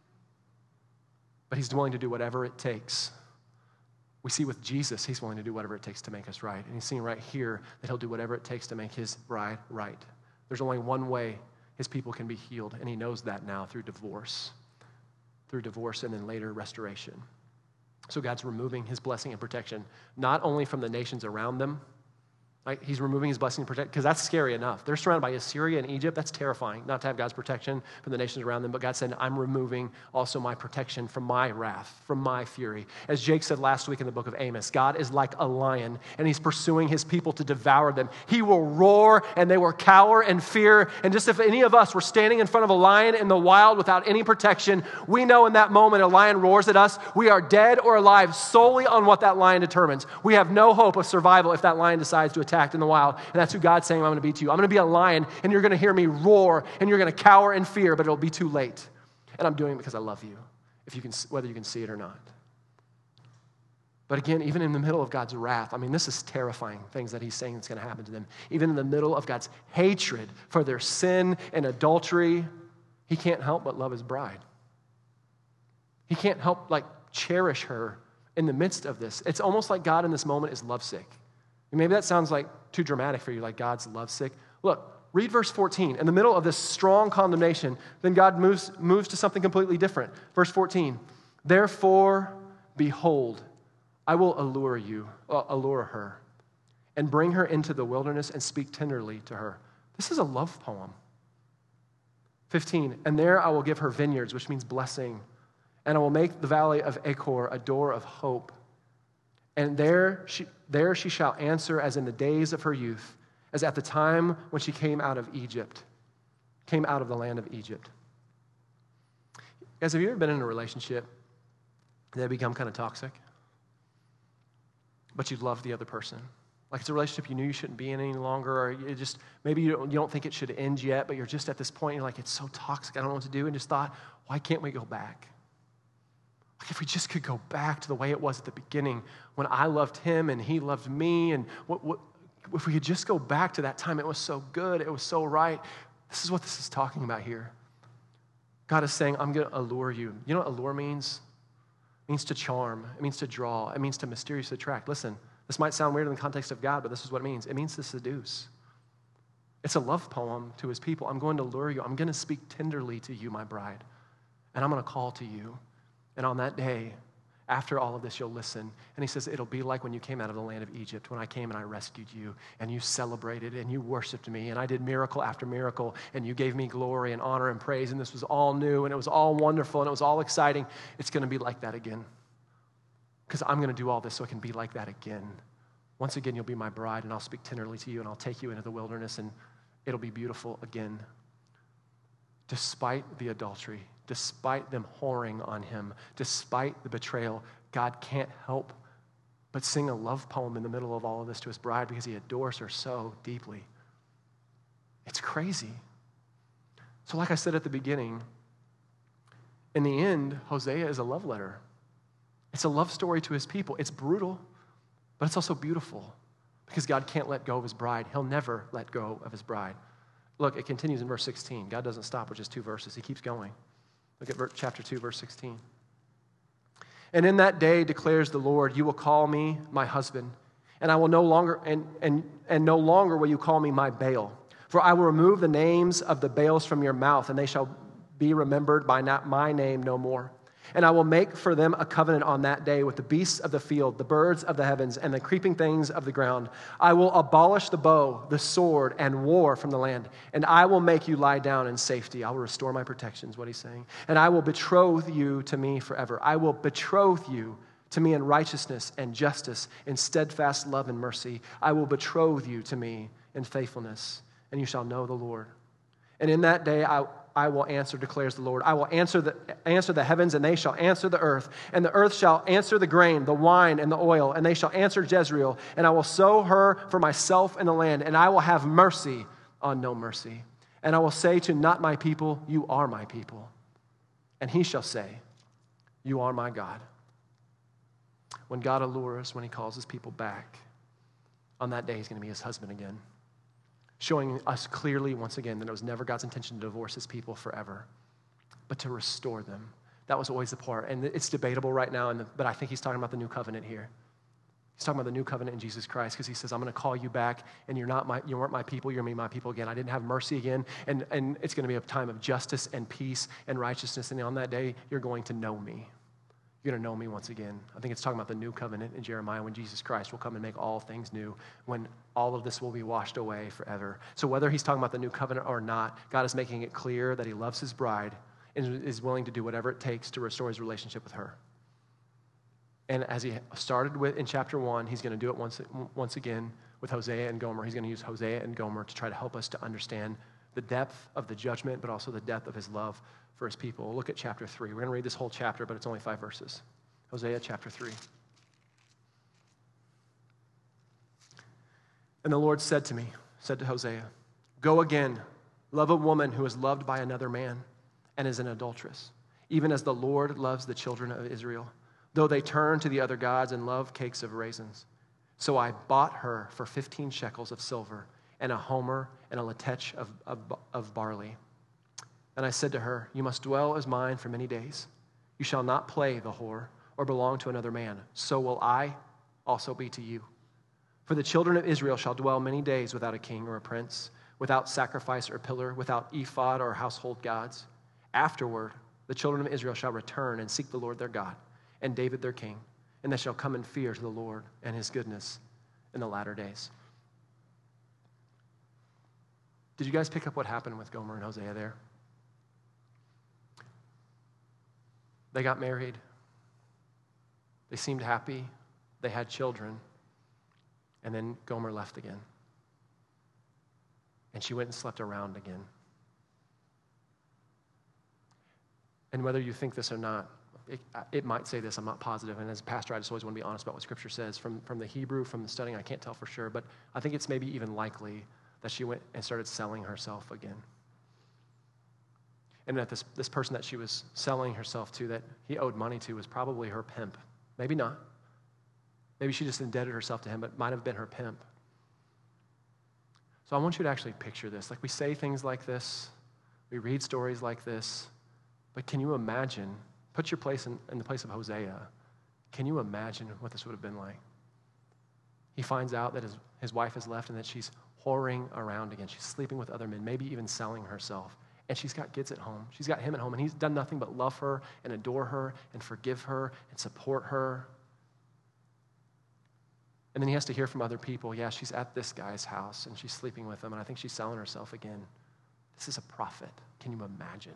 But he's willing to do whatever it takes. We see with Jesus, he's willing to do whatever it takes to make us right. And he's seeing right here that he'll do whatever it takes to make his bride right. There's only one way his people can be healed, and he knows that now through divorce. Through divorce and then later restoration. So God's removing his blessing and protection, not only from the nations around them, right? He's removing his blessing and protection, because that's scary enough. They're surrounded by Assyria and Egypt. That's terrifying, not to have God's protection from the nations around them. But God said, I'm removing also my protection from my wrath, from my fury. As Jake said last week in the book of Amos, God is like a lion, and he's pursuing his people to devour them. He will roar, and they will cower and fear. And just if any of us were standing in front of a lion in the wild without any protection, we know in that moment a lion roars at us, we are dead or alive solely on what that lion determines. We have no hope of survival if that lion decides to attack in the wild. And that's who God's saying I'm going to be to you. I'm going to be a lion, and you're going to hear me roar, and you're going to cower in fear, but it'll be too late. And I'm doing it because I love you, whether you can see it or not. But again, even in the middle of God's wrath, I mean, this is terrifying things that he's saying that's going to happen to them. Even in the middle of God's hatred for their sin and adultery, he can't help but love his bride. He can't help cherish her in the midst of this. It's almost like God in this moment is lovesick. And maybe that sounds like too dramatic for you, like God's lovesick. Look, read verse 14. In the middle of this strong condemnation, then God moves to something completely different. Verse 14, therefore, behold, I will allure her, and bring her into the wilderness and speak tenderly to her. This is a love poem. 15, and there I will give her vineyards, which means blessing, and I will make the valley of Achor a door of hope. And there she shall answer as in the days of her youth, as at the time when she came out of the land of Egypt. Guys, have you ever been in a relationship that become kind of toxic, but you love the other person? Like it's a relationship you knew you shouldn't be in any longer, or maybe you don't think it should end yet, but you're just at this point, you're like, it's so toxic, I don't know what to do, and just thought, why can't we go back? Like if we just could go back to the way it was at the beginning when I loved him and he loved me, and if we could just go back to that time, it was so good, it was so right. This is what this is talking about here. God is saying, I'm going to allure you. You know what allure means? It means to charm. It means to draw. It means to mysteriously attract. Listen, this might sound weird in the context of God, but this is what it means. It means to seduce. It's a love poem to his people. I'm going to lure you. I'm going to speak tenderly to you, my bride, and I'm going to call to you. And on that day, after all of this, you'll listen. And he says, it'll be like when you came out of the land of Egypt, when I came and I rescued you, and you celebrated and you worshiped me, and I did miracle after miracle, and you gave me glory and honor and praise, and this was all new, and it was all wonderful, and it was all exciting. It's going to be like that again. Because I'm going to do all this so it can be like that again. Once again, you'll be my bride, and I'll speak tenderly to you, and I'll take you into the wilderness, and it'll be beautiful again. Despite the adultery, despite them whoring on him, despite the betrayal, God can't help but sing a love poem in the middle of all of this to his bride because he adores her so deeply. It's crazy. So like I said at the beginning, in the end, Hosea is a love letter. It's a love story to his people. It's brutal, but it's also beautiful because God can't let go of his bride. He'll never let go of his bride. Look, it continues in verse 16. God doesn't stop with just 2 verses. He keeps going. Look at chapter 2, verse 16. And in that day, declares the Lord, you will call me my husband, and I will no longer and no longer will you call me my Baal. For I will remove the names of the Baals from your mouth, and they shall be remembered by my name no more. And I will make for them a covenant on that day with the beasts of the field, the birds of the heavens, and the creeping things of the ground. I will abolish the bow, the sword, and war from the land. And I will make you lie down in safety. I will restore my protection, is what he's saying. And I will betroth you to me forever. I will betroth you to me in righteousness and justice, in steadfast love and mercy. I will betroth you to me in faithfulness, and you shall know the Lord. And in that day I will answer, declares the Lord. I will answer the heavens, and they shall answer the earth. And the earth shall answer the grain, the wine, and the oil, and they shall answer Jezreel. And I will sow her for myself in the land, and I will have mercy on no mercy. And I will say to not my people, you are my people. And he shall say, you are my God. When God allures, when he calls his people back, on that day he's going to be his husband again, showing us clearly once again that it was never God's intention to divorce his people forever, but to restore them. That was always the part. And it's debatable right now, but I think he's talking about the new covenant here. He's talking about the new covenant in Jesus Christ, because he says, I'm going to call you back, and you weren't my people, you're me, my people again. I didn't have mercy again, and it's going to be a time of justice and peace and righteousness, and on that day, you're going to know me. You're going to know me once again. I think it's talking about the new covenant in Jeremiah, when Jesus Christ will come and make all things new, when all of this will be washed away forever. So whether he's talking about the new covenant or not, God is making it clear that he loves his bride and is willing to do whatever it takes to restore his relationship with her. And as he started with in chapter 1, he's going to do it once again with Hosea and Gomer. He's going to use Hosea and Gomer to try to help us to understand the depth of the judgment, but also the depth of his love for his people. We'll look at chapter 3. We're going to read this whole chapter, but it's only 5 verses. Hosea chapter 3. And the Lord said to Hosea, go again, love a woman who is loved by another man and is an adulteress, even as the Lord loves the children of Israel, though they turn to the other gods and love cakes of raisins. So I bought her for 15 shekels of silver and a homer and a latech of barley. And I said to her, you must dwell as mine for many days. You shall not play the whore or belong to another man. So will I also be to you. For the children of Israel shall dwell many days without a king or a prince, without sacrifice or pillar, without ephod or household gods. Afterward, the children of Israel shall return and seek the Lord their God and David their king, and they shall come in fear to the Lord and his goodness in the latter days. Did you guys pick up what happened with Gomer and Hosea there? They got married. They seemed happy. They had children. And then Gomer left again. And she went and slept around again. And whether you think this or not, it might say this, I'm not positive. And as a pastor, I just always want to be honest about what Scripture says. From the Hebrew, from the studying, I can't tell for sure. But I think it's maybe even likely that she went and started selling herself again. And that this person that she was selling herself to, that he owed money to, was probably her pimp. Maybe not. Maybe she just indebted herself to him, but it might have been her pimp. So I want you to actually picture this. Like, we say things like this, we read stories like this, but can you imagine, put your place in the place of Hosea, can you imagine what this would have been like? He finds out that his wife has left and that she's whoring around again. She's sleeping with other men, maybe even selling herself. And she's got kids at home. She's got him at home, and he's done nothing but love her and adore her and forgive her and support her. And then he has to hear from other people, yeah, she's at this guy's house, and she's sleeping with him, and I think she's selling herself again. This is a prophet. Can you imagine?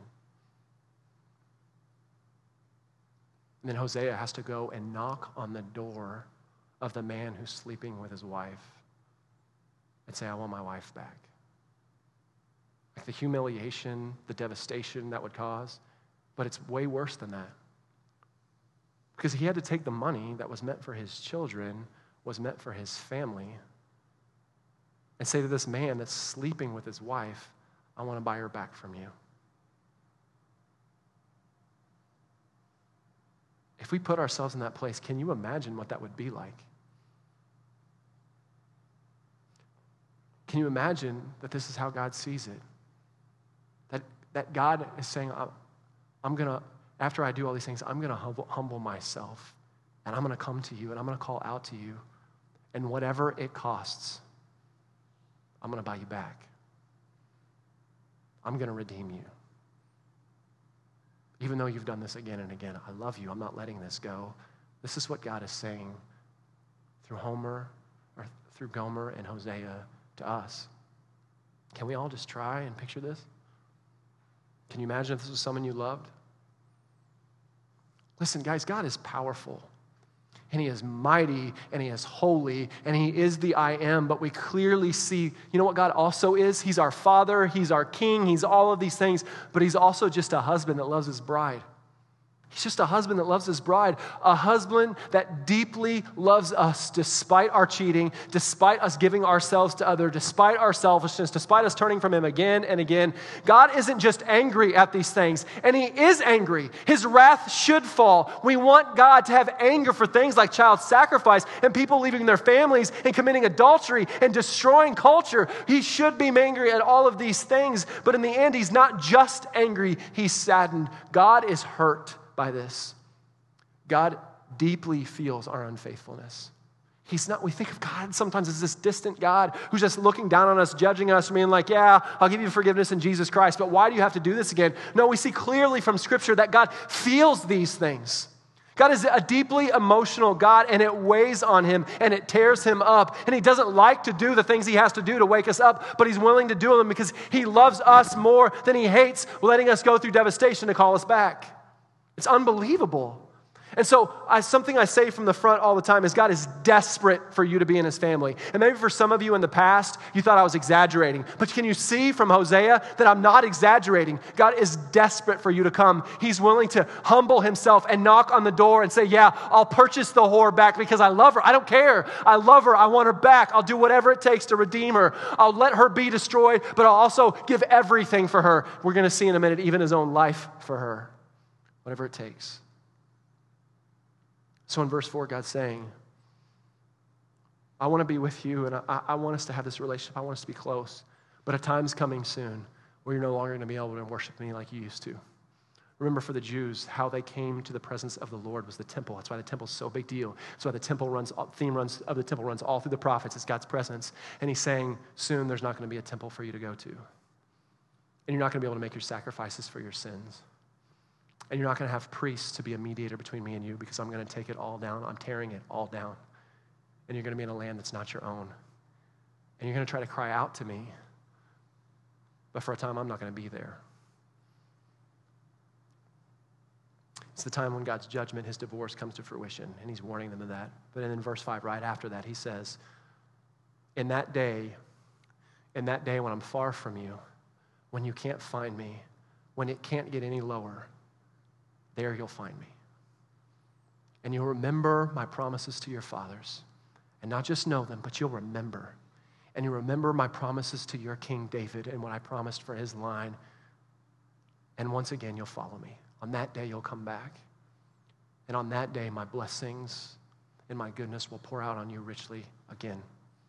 And then Hosea has to go and knock on the door of the man who's sleeping with his wife and say, I want my wife back. Like the humiliation, the devastation that would cause, but it's way worse than that. Because he had to take the money that was meant for his children, was meant for his family, and say to this man that's sleeping with his wife, I want to buy her back from you. If we put ourselves in that place, can you imagine what that would be like? Can you imagine that this is how God sees it? That God is saying, after I do all these things, I'm going to humble myself, and I'm going to come to you, and I'm going to call out to you, and whatever it costs, I'm going to buy you back. I'm going to redeem you. Even though you've done this again and again, I love you. I'm not letting this go. This is what God is saying through Gomer and Hosea to us. Can we all just try and picture this? Can you imagine if this was someone you loved? Listen, guys, God is powerful. And he is mighty, and he is holy, and he is the I am, but we clearly see, you know what God also is? He's our Father, he's our King, he's all of these things, but he's also just a husband that loves his bride. He's just a husband that loves his bride, a husband that deeply loves us despite our cheating, despite us giving ourselves to others, despite our selfishness, despite us turning from him again and again. God isn't just angry at these things, and he is angry. His wrath should fall. We want God to have anger for things like child sacrifice and people leaving their families and committing adultery and destroying culture. He should be angry at all of these things, but in the end, he's not just angry, he's saddened. God is hurt by this. God deeply feels our unfaithfulness. He's not, we think of God sometimes as this distant God who's just looking down on us, judging us, being like, yeah, I'll give you forgiveness in Jesus Christ, but why do you have to do this again? No, we see clearly from Scripture that God feels these things. God is a deeply emotional God, and it weighs on him, and it tears him up, and he doesn't like to do the things he has to do to wake us up, but he's willing to do them because he loves us more than he hates letting us go through devastation to call us back. It's unbelievable. And so something I say from the front all the time is God is desperate for you to be in his family. And maybe for some of you in the past, you thought I was exaggerating. But can you see from Hosea that I'm not exaggerating? God is desperate for you to come. He's willing to humble himself and knock on the door and say, yeah, I'll purchase the whore back because I love her. I don't care. I love her. I want her back. I'll do whatever it takes to redeem her. I'll let her be destroyed, but I'll also give everything for her. We're going to see in a minute, even his own life for her. Whatever it takes. So in verse 4, God's saying, I want to be with you, and I want us to have this relationship. I want us to be close. But a time's coming soon where you're no longer going to be able to worship me like you used to. Remember, for the Jews, how they came to the presence of the Lord was the temple. That's why the temple's so big deal. That's why the temple runs all through the prophets. It's God's presence. And he's saying, soon there's not going to be a temple for you to go to. And you're not going to be able to make your sacrifices for your sins. And you're not going to have priests to be a mediator between me and you because I'm going to take it all down. I'm tearing it all down. And you're going to be in a land that's not your own. And you're going to try to cry out to me. But for a time, I'm not going to be there. It's the time when God's judgment, his divorce, comes to fruition. And he's warning them of that. But then in verse 5, right after that, he says, in that day when I'm far from you, when you can't find me, when it can't get any lower, there you'll find me. And you'll remember my promises to your fathers. And not just know them, but you'll remember. And you remember my promises to your King David and what I promised for his line. And once again, you'll follow me. On that day, you'll come back. And on that day, my blessings and my goodness will pour out on you richly again.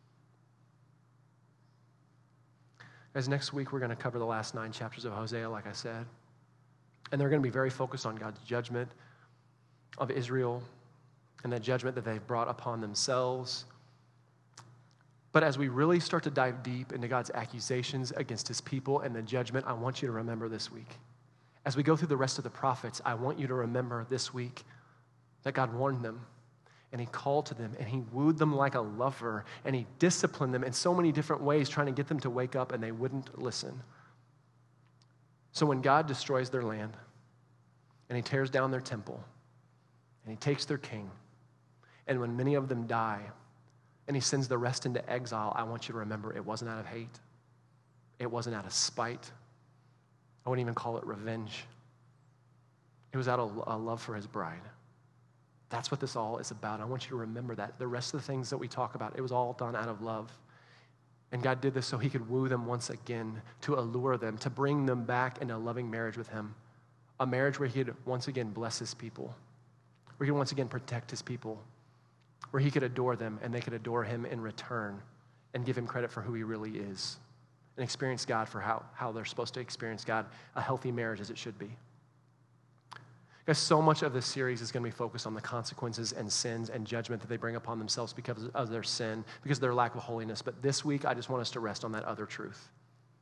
Guys, next week, we're going to cover the last 9 chapters of Hosea, like I said. And they're going to be very focused on God's judgment of Israel and the judgment that they've brought upon themselves. But as we really start to dive deep into God's accusations against his people and the judgment, I want you to remember this week. As we go through the rest of the prophets, I want you to remember this week that God warned them and he called to them and he wooed them like a lover and he disciplined them in so many different ways, trying to get them to wake up, and they wouldn't listen. So when God destroys their land and he tears down their temple and he takes their king, and when many of them die and he sends the rest into exile, I want you to remember it wasn't out of hate. It wasn't out of spite. I wouldn't even call it revenge. It was out of a love for his bride. That's what this all is about. I want you to remember that. The rest of the things that we talk about, it was all done out of love. And God did this so he could woo them once again, to allure them, to bring them back into a loving marriage with him. A marriage where he could once again bless his people, where he could once again protect his people, where he could adore them and they could adore him in return and give him credit for who he really is and experience God for how they're supposed to experience God, a healthy marriage as it should be. Guys, so much of this series is going to be focused on the consequences and sins and judgment that they bring upon themselves because of their sin, because of their lack of holiness. But this week, I just want us to rest on that other truth.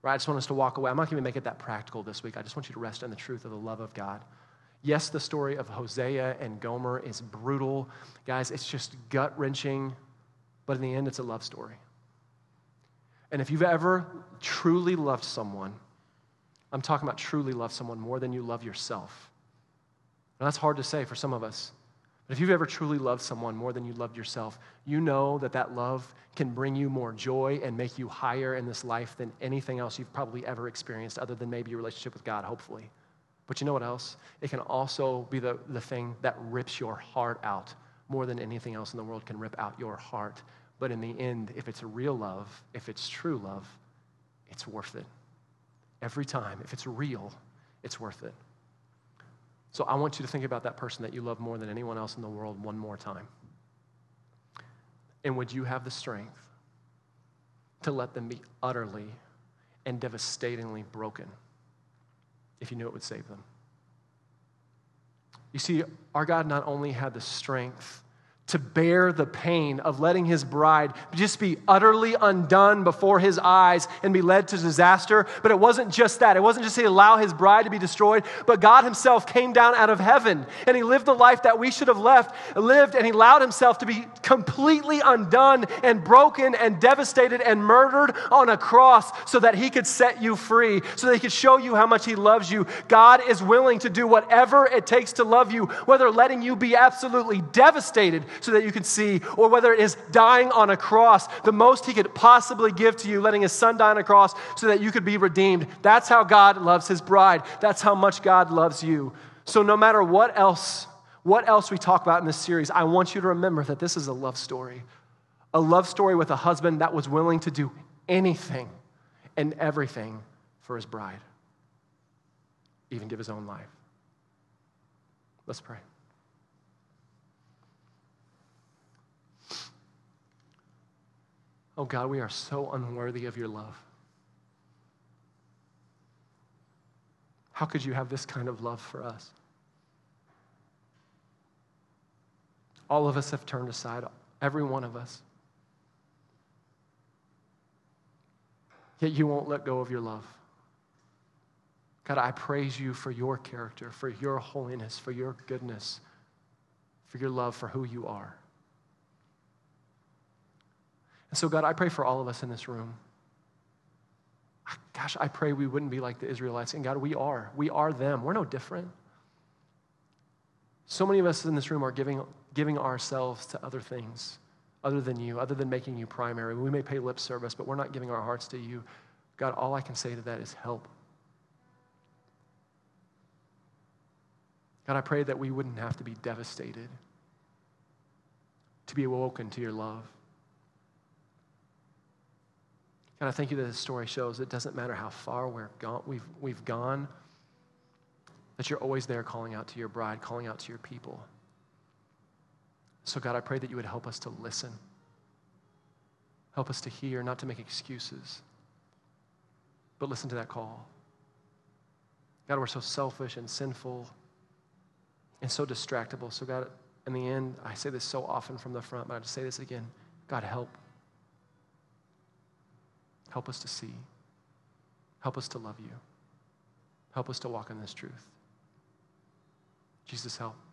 right? I just want us to walk away. I'm not going to make it that practical this week. I just want you to rest in the truth of the love of God. Yes, the story of Hosea and Gomer is brutal. Guys, it's just gut-wrenching, but in the end, it's a love story. And if you've ever truly loved someone, I'm talking about truly love someone more than you love yourself. And that's hard to say for some of us. But if you've ever truly loved someone more than you loved yourself, you know that that love can bring you more joy and make you higher in this life than anything else you've probably ever experienced other than maybe your relationship with God, hopefully. But you know what else? It can also be the thing that rips your heart out more than anything else in the world can rip out your heart. But in the end, if it's a real love, if it's true love, it's worth it. Every time, if it's real, it's worth it. So I want you to think about that person that you love more than anyone else in the world one more time. And would you have the strength to let them be utterly and devastatingly broken if you knew it would save them? You see, our God not only had the strength to bear the pain of letting his bride just be utterly undone before his eyes and be led to disaster. But it wasn't just that. It wasn't just he allowed his bride to be destroyed, but God himself came down out of heaven and he lived the life that we should have lived, and he allowed himself to be completely undone and broken and devastated and murdered on a cross so that he could set you free, so that he could show you how much he loves you. God is willing to do whatever it takes to love you, whether letting you be absolutely devastated so that you can see, or whether it is dying on a cross, the most he could possibly give to you, letting his son die on a cross so that you could be redeemed. That's how God loves his bride. That's how much God loves you. So no matter what else we talk about in this series, I want you to remember that this is a love story with a husband that was willing to do anything and everything for his bride, even give his own life. Let's pray. Oh God, we are so unworthy of your love. How could you have this kind of love for us? All of us have turned aside, every one of us. Yet you won't let go of your love. God, I praise you for your character, for your holiness, for your goodness, for your love, for who you are. And so, God, I pray for all of us in this room. Gosh, I pray we wouldn't be like the Israelites. And God, we are. We are them. We're no different. So many of us in this room are giving ourselves to other things other than you, other than making you primary. We may pay lip service, but we're not giving our hearts to you. God, all I can say to that is help. God, I pray that we wouldn't have to be devastated to be awoken to your love. God, I thank you that this story shows it doesn't matter how far we've gone, that you're always there calling out to your bride, calling out to your people. So God, I pray that you would help us to listen. Help us to hear, not to make excuses, but listen to that call. God, we're so selfish and sinful and so distractible. So God, in the end, I say this so often from the front, but I just say this again. God, help. Help us to see. Help us to love you. Help us to walk in this truth. Jesus, help.